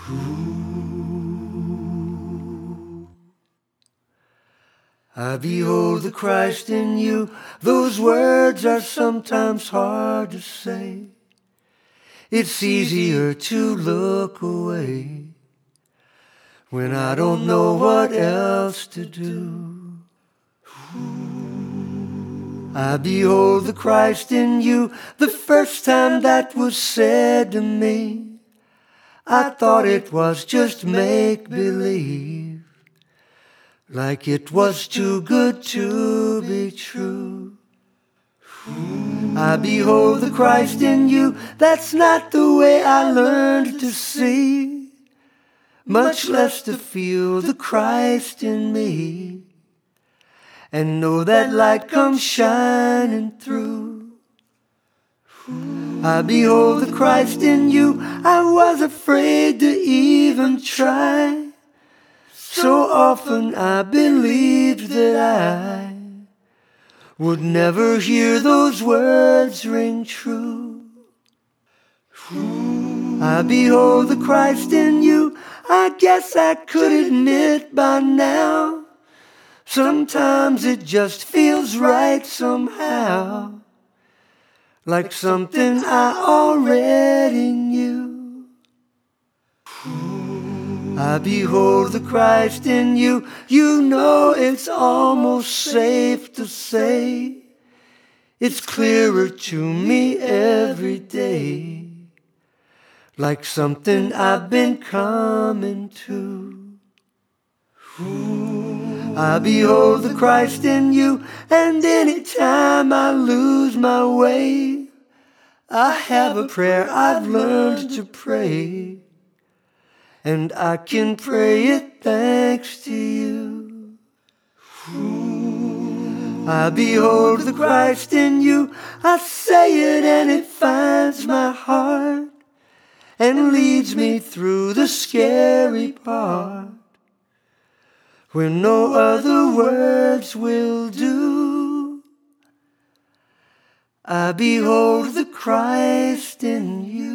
I behold the Christ in you. Those words are sometimes hard to say. It's easier to look away when I don't know what else to do. I behold the Christ in you. The first time that was said to me, I thought it was just make-believe, like it was too good to be true. I behold the Christ in you. That's not the way I learned to see, much less to feel the Christ in me and know that light comes shining through. I behold the Christ in you. I was afraid to even try. So often I believed that I would never hear those words ring true. I behold the Christ in you. I guess I could admit by now, sometimes it just feels right somehow, like something I already knew. I behold the Christ in you. You know it's almost safe to say it's clearer to me every day, like something I've been coming to. I behold the Christ in you, and anytime I lose my way, I have a prayer I've learned to pray, and I can pray it thanks to you. I behold the Christ in you. I say it and it finds my heart and leads me through the scary part where no other words will do. I behold the Christ in you.